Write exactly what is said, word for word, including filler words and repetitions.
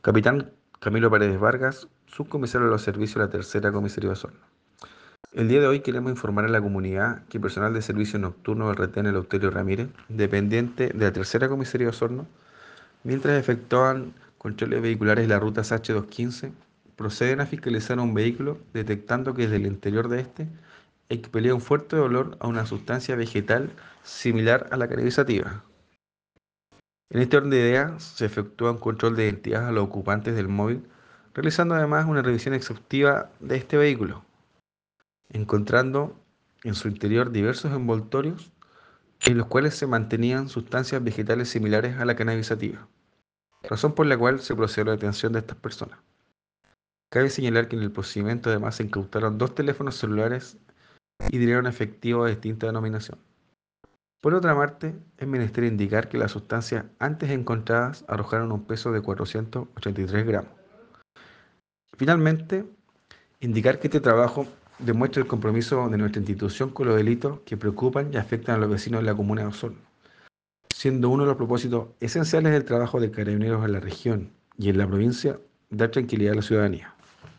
Capitán Camilo Paredes Vargas, subcomisario de los servicios de la Tercera Comisaría de Osorno. El día de hoy queremos informar a la comunidad que personal de servicio nocturno del retén Eleuterio Ramírez, dependiente de la Tercera Comisaría de Osorno, mientras efectúan controles vehiculares de la ruta S H doscientos quince, proceden a fiscalizar un vehículo detectando que desde el interior de este expelía un fuerte olor a una sustancia vegetal similar a la cannabisativa. En este orden de ideas, se efectúa un control de identidad a los ocupantes del móvil, realizando además una revisión exhaustiva de este vehículo, encontrando en su interior diversos envoltorios en los cuales se mantenían sustancias vegetales similares a la cannabisativa, razón por la cual se procedió a la detención de estas personas. Cabe señalar que en el procedimiento además se incautaron dos teléfonos celulares y dinero efectivo de distinta denominación. Por otra parte, es menester indicar que las sustancias antes encontradas arrojaron un peso de cuatrocientos ochenta y tres gramos. Finalmente, indicar que este trabajo demuestra el compromiso de nuestra institución con los delitos que preocupan y afectan a los vecinos de la comuna de Osorno, siendo uno de los propósitos esenciales del trabajo de carabineros en la región y en la provincia dar tranquilidad a la ciudadanía.